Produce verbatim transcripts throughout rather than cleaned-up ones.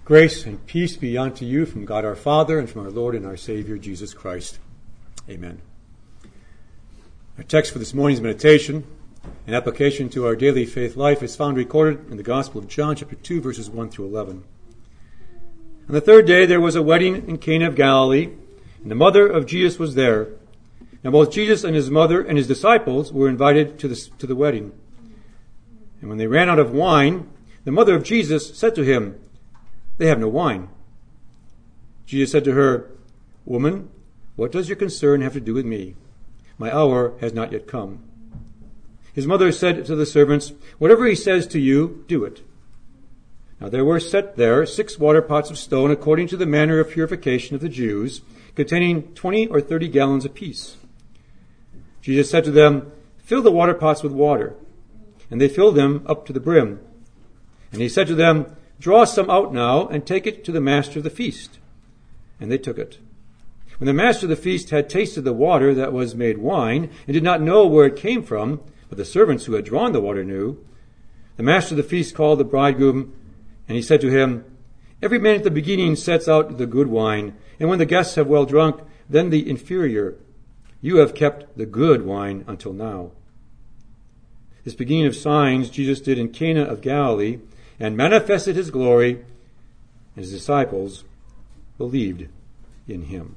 Grace and peace be unto you from God our Father and from our Lord and our Savior, Jesus Christ. Amen. Our text for this morning's meditation and application to our daily faith life is found recorded in the Gospel of John, chapter two, verses one through eleven. On the third day there was a wedding in Cana of Galilee, and the mother of Jesus was there. And both Jesus and his mother and his disciples were invited to the, to the wedding. And when they ran out of wine, the mother of Jesus said to him, "They have no wine." Jesus said to her, "Woman, what does your concern have to do with me? My hour has not yet come." His mother said to the servants, "Whatever he says to you, do it." Now there were set there six water pots of stone according to the manner of purification of the Jews, containing twenty or thirty gallons apiece. Jesus said to them, "Fill the water pots with water." And they filled them up to the brim. And he said to them, "Draw some out now and take it to the master of the feast." And they took it. When the master of the feast had tasted the water that was made wine and did not know where it came from, but the servants who had drawn the water knew, the master of the feast called the bridegroom, and he said to him, "Every man at the beginning sets out the good wine, and when the guests have well drunk, then the inferior. You have kept the good wine until now." This beginning of signs Jesus did in Cana of Galilee, and manifested his glory, and his disciples believed in him.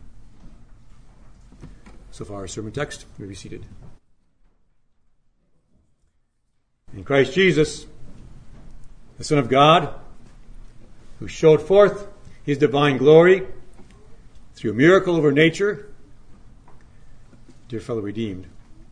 So far our sermon text. You may be seated. In Christ Jesus, the Son of God, who showed forth his divine glory through a miracle over nature, dear fellow redeemed.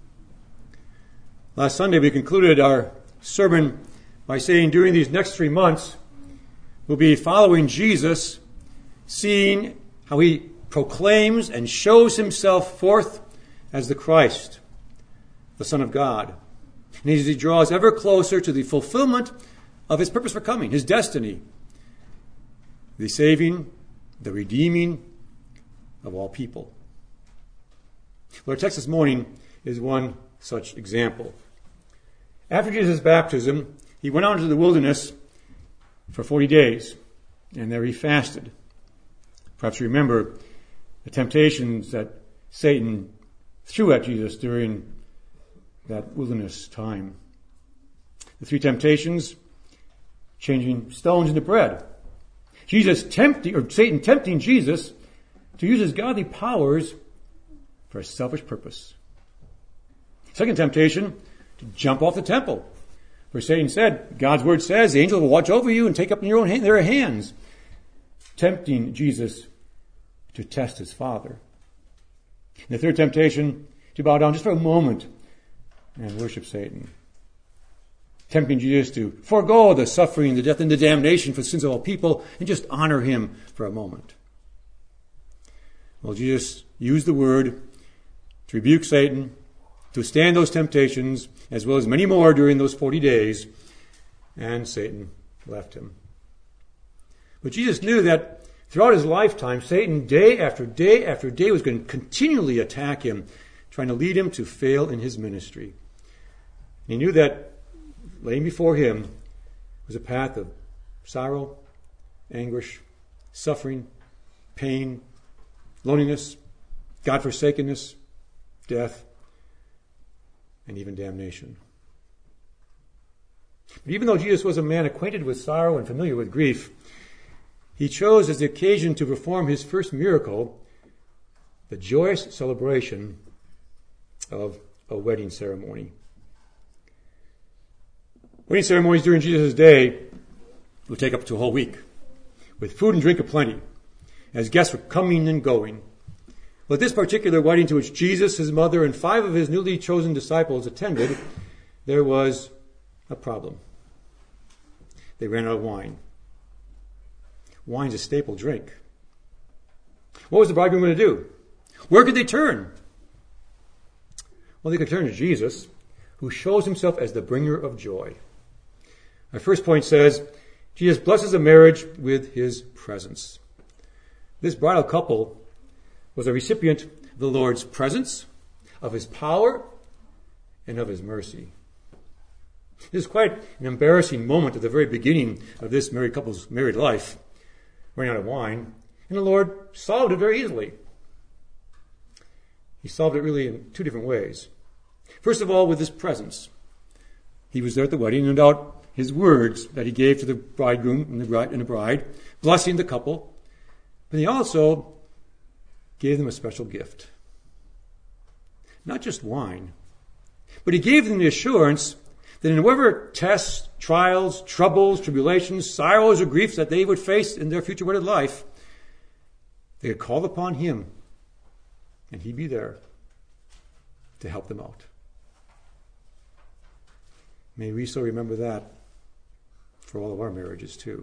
Last Sunday we concluded our sermon by saying during these next three months, we'll be following Jesus, seeing how he proclaims and shows himself forth as the Christ, the Son of God. And as he draws ever closer to the fulfillment of his purpose for coming, his destiny, the saving, the redeeming of all people. Well, our text this morning is one such example. After Jesus' baptism, he went out into the wilderness for forty days, and there he fasted. Perhaps you remember the temptations that Satan threw at Jesus during that wilderness time. The three temptations: changing stones into bread, Jesus tempting, or Satan tempting Jesus to use his godly powers for a selfish purpose. Second temptation, to jump off the temple. For Satan said, God's word says, the angel will watch over you and take up in your own hand, their hands, tempting Jesus to test his Father. And the third temptation, to bow down just for a moment and worship Satan. Tempting Jesus to forego the suffering, the death, and the damnation for the sins of all people and just honor him for a moment. Well, Jesus used the word to rebuke Satan, to withstand those temptations, as well as many more during those forty days, and Satan left him. But Jesus knew that throughout his lifetime, Satan, day after day after day, was going to continually attack him, trying to lead him to fail in his ministry. And he knew that laying before him was a path of sorrow, anguish, suffering, pain, loneliness, God-forsakenness, death, and even damnation. But even though Jesus was a man acquainted with sorrow and familiar with grief, he chose as the occasion to perform his first miracle the joyous celebration of a wedding ceremony. Wedding ceremonies during Jesus' day would take up to a whole week, with food and drink aplenty, as guests were coming and going. But this particular wedding to which Jesus, his mother, and five of his newly chosen disciples attended, there was a problem. They ran out of wine. Wine's a staple drink. What was the bridegroom going to do? Where could they turn? Well, they could turn to Jesus, who shows himself as the bringer of joy. Our first point says, Jesus blesses the marriage with his presence. This bridal couple was a recipient of the Lord's presence, of his power, and of his mercy. This is quite an embarrassing moment at the very beginning of this married couple's married life. running out of wine, and the Lord solved it very easily. He solved it really in two different ways. First of all, with his presence. He was there at the wedding, no doubt his words that he gave to the bridegroom and the bride, and the bride, blessing the couple. But he also gave them a special gift. Not just wine, but he gave them the assurance that in whatever tests, trials, troubles, tribulations, sorrows, or griefs that they would face in their future wedded life, they could call upon him, and he'd be there to help them out. May we so remember that for all of our marriages too.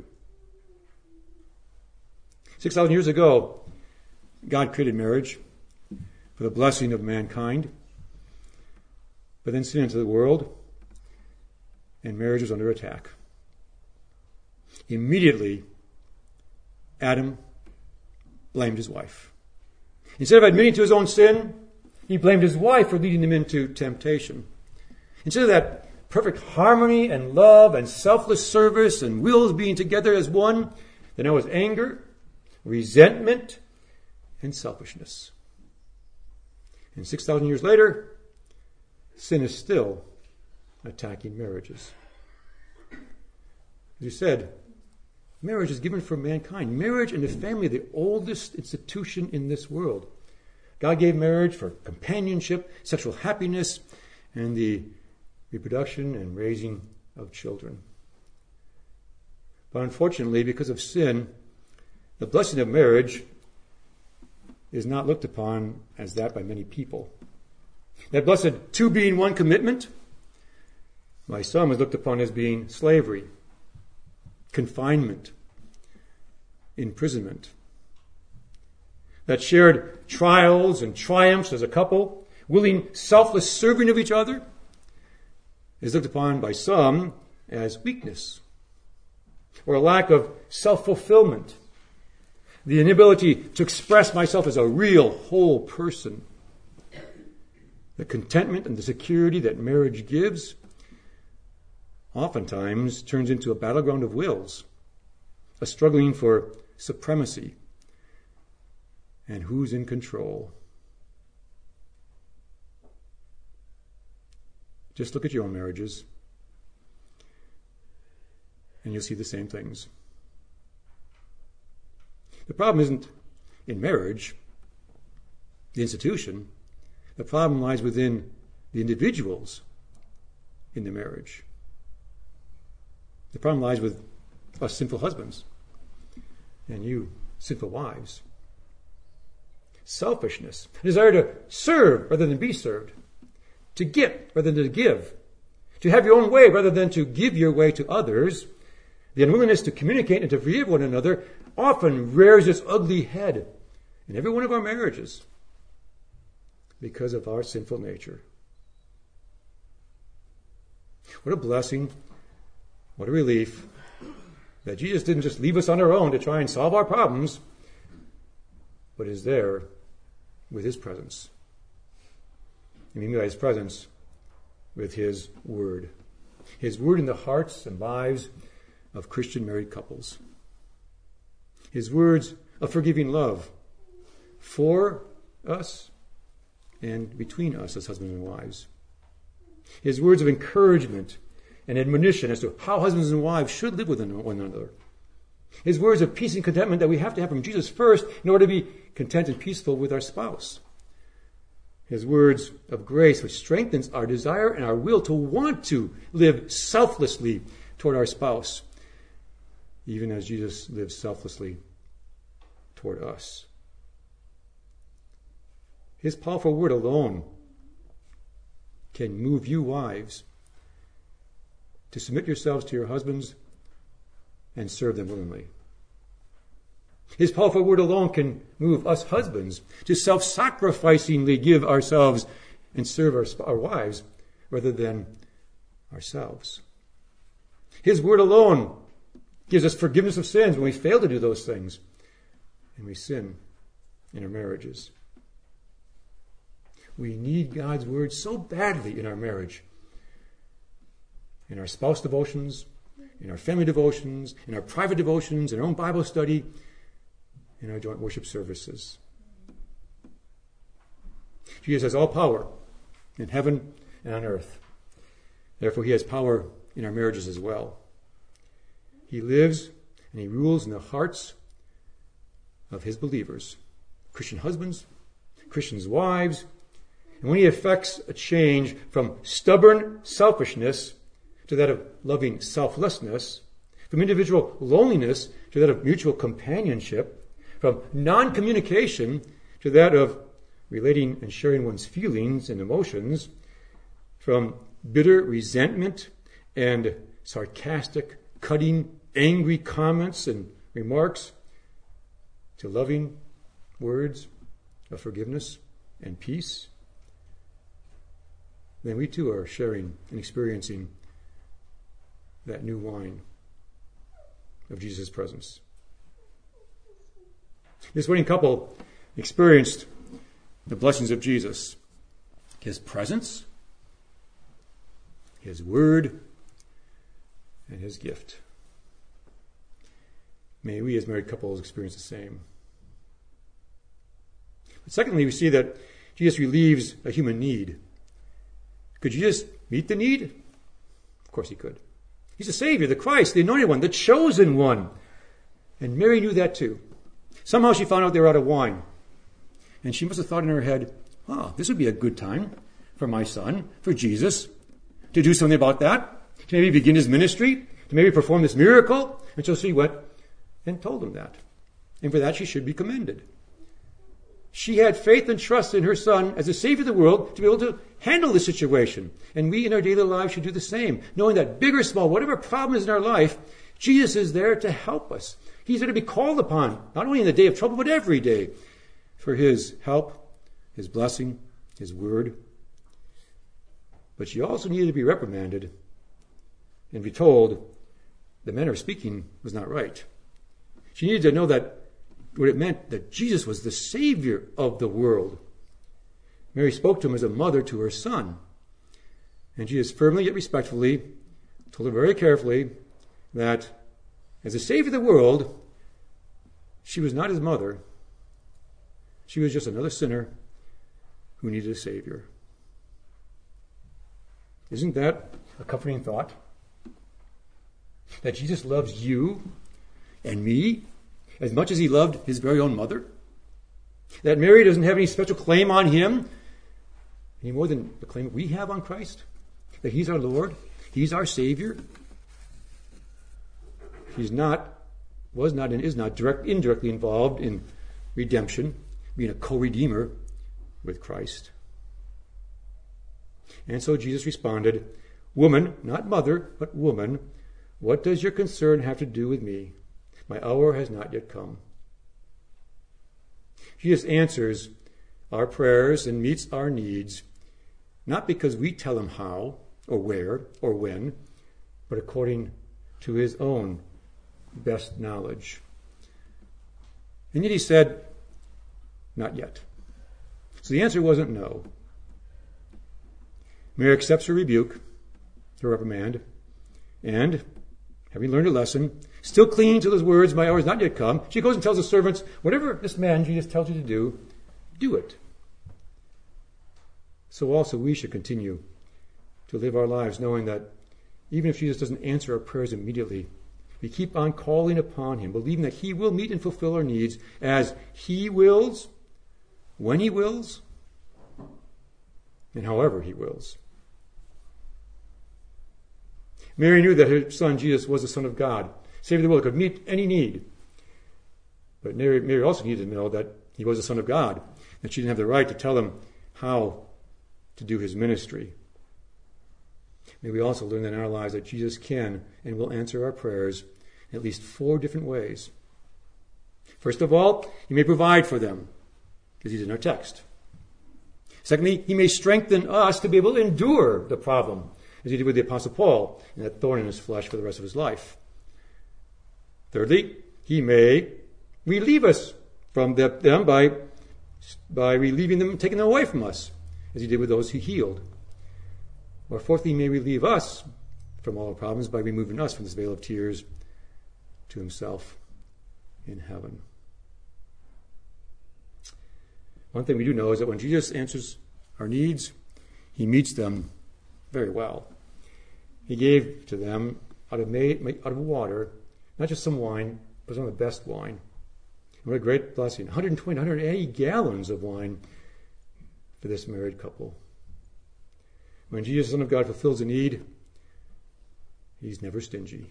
Six thousand years ago, God created marriage for the blessing of mankind. But then sin entered the world, and marriage was under attack. Immediately, Adam blamed his wife. Instead of admitting to his own sin, he blamed his wife for leading him into temptation. Instead of that perfect harmony and love and selfless service and wills being together as one, there now was anger, resentment, and selfishness. And six thousand years later, sin is still attacking marriages. As you said, marriage is given for mankind. Marriage and the family are the oldest institution in this world. God gave marriage for companionship, sexual happiness, and the reproduction and raising of children. But unfortunately, because of sin, the blessing of marriage is not looked upon as that by many people. That blessed two being one commitment by some is looked upon as being slavery, confinement, imprisonment. That shared trials and triumphs as a couple, willing selfless serving of each other, is looked upon by some as weakness or a lack of self-fulfillment, the inability to express myself as a real, whole person. The contentment and the security that marriage gives oftentimes turns into a battleground of wills, a struggling for supremacy and who's in control. Just look at your own marriages and you'll see the same things. The problem isn't in marriage, the institution. The problem lies within the individuals in the marriage. The problem lies with us sinful husbands and you sinful wives. Selfishness, a desire to serve rather than be served, to get rather than to give, to have your own way rather than to give your way to others. The unwillingness to communicate and to forgive one another often rears its ugly head in every one of our marriages because of our sinful nature. What a blessing, what a relief that Jesus didn't just leave us on our own to try and solve our problems, but is there with his presence. And we mean by his presence with his word. His word in the hearts and lives of Christian married couples. His words of forgiving love for us and between us as husbands and wives. His words of encouragement and admonition as to how husbands and wives should live with one another. His words of peace and contentment that we have to have from Jesus first in order to be content and peaceful with our spouse. His words of grace which strengthens our desire and our will to want to live selflessly toward our spouse, even as Jesus lived selflessly toward us. His powerful word alone can move you wives to submit yourselves to your husbands and serve them willingly. His powerful word alone can move us husbands to self-sacrificingly give ourselves and serve our, our wives rather than ourselves. His word alone gives us forgiveness of sins when we fail to do those things and we sin in our marriages. We need God's word so badly in our marriage, in our spouse devotions, in our family devotions, in our private devotions, in our own Bible study. in our joint worship services. Jesus has all power in heaven and on earth. Therefore, he has power in our marriages as well. He lives and he rules in the hearts of his believers, Christian husbands, Christian wives, and when he effects a change from stubborn selfishness to that of loving selflessness, from individual loneliness to that of mutual companionship, from non-communication to that of relating and sharing one's feelings and emotions, from bitter resentment and sarcastic, cutting, angry comments and remarks to loving words of forgiveness and peace, then we too are sharing and experiencing that new wine of Jesus' presence. This wedding couple experienced the blessings of Jesus, his presence, his word, and his gift. May we as married couples experience the same. But secondly, we see that Jesus relieves a human need. Could Jesus meet the need? Of course he could. He's the Savior, the Christ, the Anointed One, the Chosen One. And Mary knew that too. Somehow she found out they were out of wine. And she must have thought in her head, oh, this would be a good time for my son, for Jesus, to do something about that, to maybe begin his ministry, to maybe perform this miracle. And so she went and told him that. And for that she should be commended. She had faith and trust in her son as the Savior of the world to be able to handle the situation. And we in our daily lives should do the same, knowing that big or small, whatever problem is in our life, Jesus is there to help us. He's there to be called upon, not only in the day of trouble, but every day, for his help, his blessing, his word. But she also needed to be reprimanded and be told the manner of speaking was not right. She needed to know that what it meant that Jesus was the Savior of the world. Mary spoke to him as a mother to her son. And Jesus firmly yet respectfully told her very carefully that as the Savior of the world, she was not his mother. She was just another sinner who needed a Savior. Isn't that a comforting thought? That Jesus loves you and me as much as he loved his very own mother? That Mary doesn't have any special claim on him, any more than the claim we have on Christ? That he's our Lord, he's our Savior? He's not, was not, and is not direct, indirectly involved in redemption, being a co-redeemer with Christ. And so Jesus responded, "Woman, not mother, but woman, what does your concern have to do with me? My hour has not yet come." Jesus answers our prayers and meets our needs, not because we tell him how, or where, or when, but according to his own best knowledge. And yet he said, not yet. So the answer wasn't no. Mary accepts her rebuke, her reprimand, and, having learned a lesson, still clinging to those words, "My hour has not yet come," she goes and tells the servants, whatever this man Jesus tells you to do, do it. So also we should continue to live our lives knowing that even if Jesus doesn't answer our prayers immediately, we keep on calling upon him, believing that he will meet and fulfill our needs as he wills, when he wills, and however he wills. Mary knew that her son Jesus was the Son of God, Savior of the world, could meet any need. But Mary, Mary also needed to know that he was the Son of God, that she didn't have the right to tell him how to do his ministry. May we also learn that in our lives that Jesus can and will answer our prayers in at least four different ways. First of all, he may provide for them, as he did in our text. Secondly, he may strengthen us to be able to endure the problem, as he did with the Apostle Paul, and that thorn in his flesh for the rest of his life. Thirdly, he may relieve us from them by, by relieving them, taking them away from us, as he did with those he healed. Or fourthly, he may relieve us from all our problems by removing us from this veil of tears to himself in heaven. One thing we do know is that when Jesus answers our needs, he meets them very well. He gave to them out of, made, out of water, not just some wine, but some of the best wine. And what a great blessing. one hundred twenty, one hundred eighty gallons of wine for this married couple. When Jesus, Son of God, fulfills a need, he's never stingy.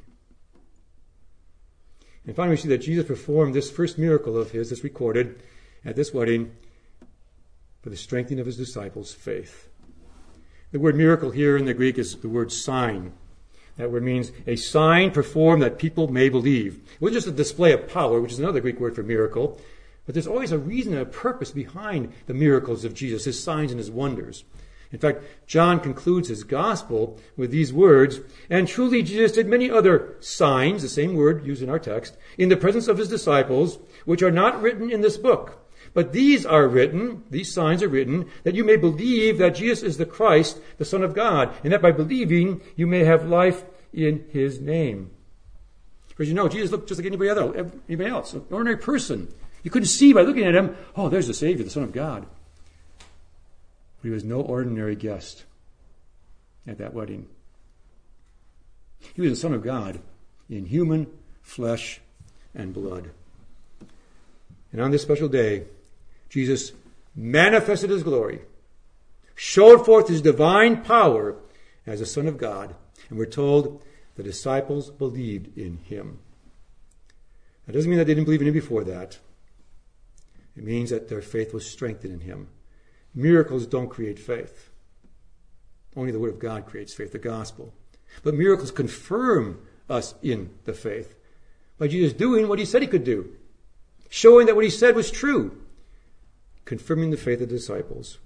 And finally, we see that Jesus performed this first miracle of his that's recorded at this wedding for the strengthening of his disciples' faith. The word miracle here in the Greek is the word sign. That word means a sign performed that people may believe. It wasn't just a display of power, which is another Greek word for miracle, but there's always a reason and a purpose behind the miracles of Jesus, his signs and his wonders. In fact, John concludes his gospel with these words, and truly Jesus did many other signs, the same word used in our text, in the presence of his disciples, which are not written in this book. But these are written, these signs are written, that you may believe that Jesus is the Christ, the Son of God, and that by believing you may have life in his name. As you know, Jesus looked just like anybody else, anybody else, an ordinary person. You couldn't see by looking at him, oh, there's the Savior, the Son of God. But he was no ordinary guest at that wedding. He was the Son of God in human flesh and blood. And on this special day, Jesus manifested his glory, showed forth his divine power as the Son of God, and we're told the disciples believed in him. That doesn't mean that they didn't believe in him before that. It means that their faith was strengthened in him. Miracles don't create faith. Only the Word of God creates faith, the gospel. But miracles confirm us in the faith by Jesus doing what he said he could do, showing that what he said was true, confirming the faith of the disciples.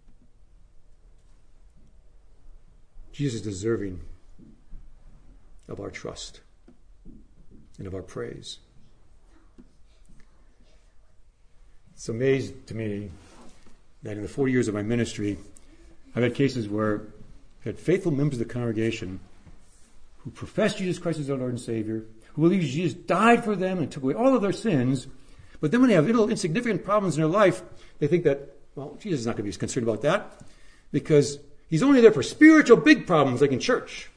Jesus is deserving of our trust and of our praise. It's amazing to me that in the forty years of my ministry, I've had cases where I've had faithful members of the congregation who profess Jesus Christ as their Lord and Savior, who believe Jesus died for them and took away all of their sins, but then when they have little insignificant problems in their life, they think that, well, Jesus is not going to be concerned about that because he's only there for spiritual big problems like in church.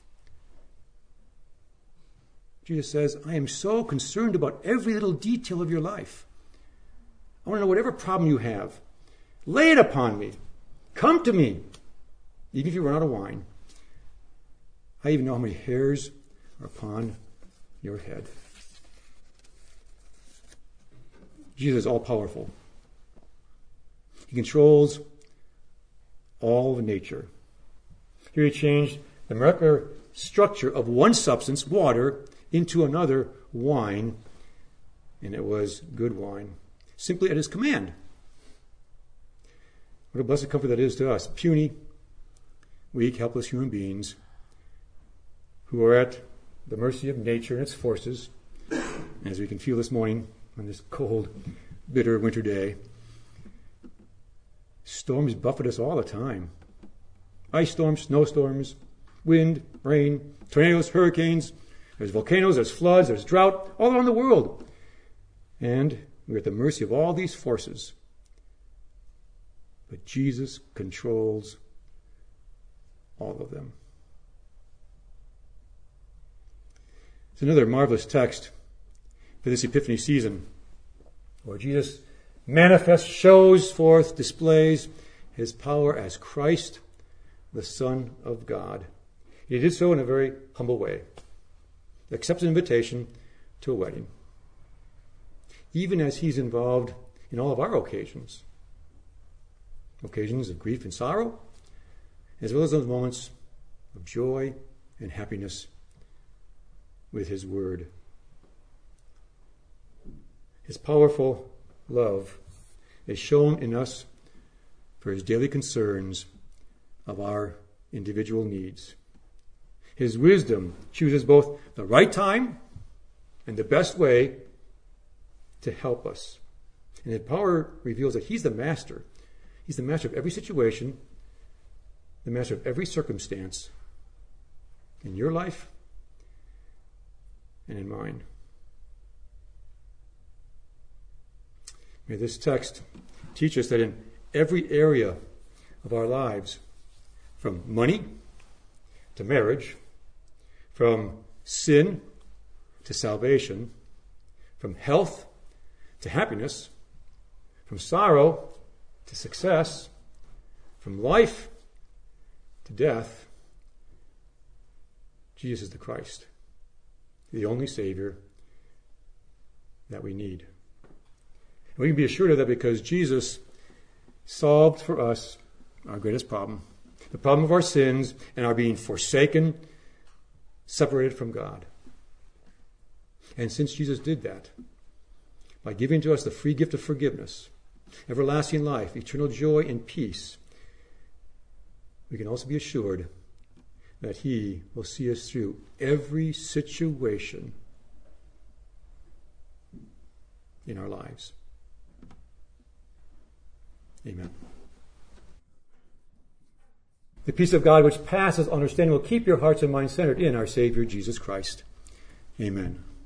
Jesus says, I am so concerned about every little detail of your life. I want to know whatever problem you have. Lay it upon me. Come to me. Even if you run out of wine. I even know how many hairs are upon your head. Jesus is all-powerful. He controls all of nature. Here he changed the molecular structure of one substance, water, into another, wine, and it was good wine, simply at his command. What a blessed comfort that is to us, puny, weak, helpless human beings who are at the mercy of nature and its forces, as we can feel this morning on this cold, bitter winter day. Storms buffet us all the time. Ice storms, snowstorms, wind, rain, tornadoes, hurricanes. There's volcanoes, there's floods, there's drought all around the world. And we're at the mercy of all these forces. But Jesus controls all of them. It's another marvelous text for this Epiphany season, where Jesus manifests, shows forth, displays his power as Christ, the Son of God. He did so in a very humble way. He accepts an invitation to a wedding, even as he's involved in all of our occasions. Occasions of grief and sorrow, as well as those moments of joy and happiness with his word. His powerful love is shown in us for his daily concerns of our individual needs. His wisdom chooses both the right time and the best way to help us. And his power reveals that he's the master. He's the master of every situation, the master of every circumstance in your life and in mine. May this text teach us that in every area of our lives, from money to marriage, from sin to salvation, from health to happiness, from sorrow to success, from life to death, Jesus is the Christ, the only Savior that we need. And we can be assured of that because Jesus solved for us our greatest problem, the problem of our sins and our being forsaken, separated from God. And since Jesus did that, by giving to us the free gift of forgiveness, everlasting life, eternal joy, and peace, we can also be assured that he will see us through every situation in our lives. Amen. The peace of God which passes understanding will keep your hearts and minds centered in our Savior Jesus Christ. Amen.